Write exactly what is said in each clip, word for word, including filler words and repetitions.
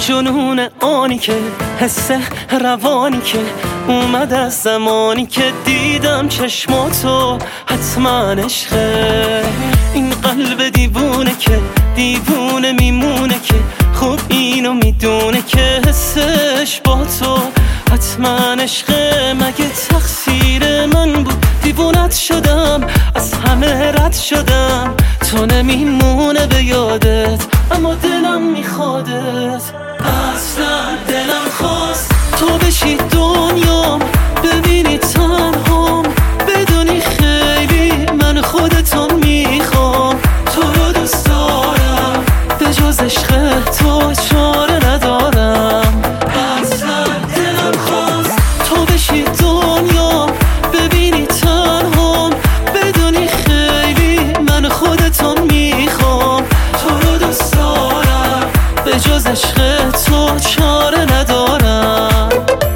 جنون آنی که حس روانی که اومد از زمانی که دیدم چشماتو حتما عشقه. این قلب دیوونه که دیوونه میمونه که خوب اینو میدونه که حسش با تو حتما عشقه. مگه تقصیر من بود دیوونت شدم، از همه رد شدم، تو نمیمونه به یادت اما دلم میخوادت. اصلا دلم خواست تو بشی دنیام، ببینی تنهام، بدونی خیلی من خودتو میخوام. تو رو دوست دارم، به جز عشق تو چاره ندارم. اصلا دلم خواست تو بشی دنیام، ببینی تنهام، بدونی خیلی من خودتو میخوام. تو رو دوست دارم، به جز عشق تو چاره ندارم.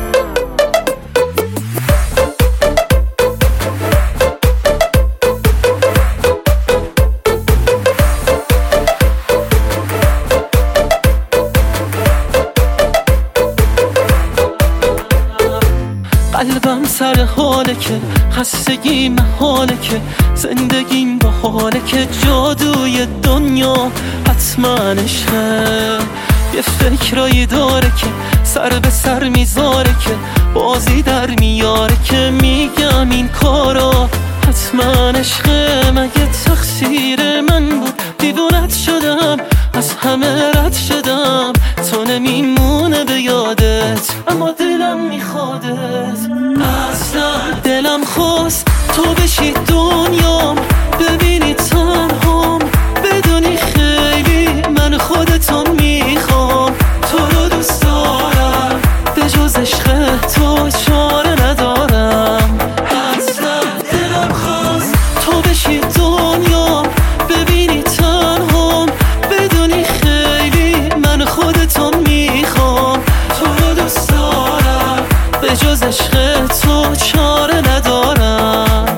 قلبم سر حاله که خستگی محاله که زندگیم با حاله که جادوی دنیا حتما عشقه. یه فکرایی داره که سر به سر میذاره که بازی در میاره که میگم این کارا حتما عشقه. مگه تقصیر من بود دیوونت شدم، از همه رد شدم، تو نمیمونه به یادت اما دلم میخوادت. اصلا دلم خواست تو بشی دنیام، ببینی تنهام، بدونی خیلی من خودتو میخوام. تو رو دوست دارم، به جز عشق تو چاره ندارم. اصلا دلم خواست تو بشی دنیام، ببینی تنهام، بدونی خیلی من خودتو میخوام. تو رو دوست دارم، به جز عشق تو چاره ندارم.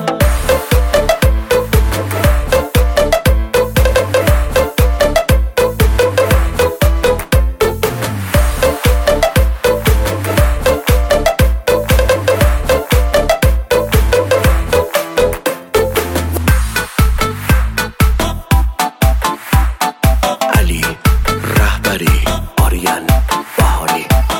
علی رهبری، آریان بهاری.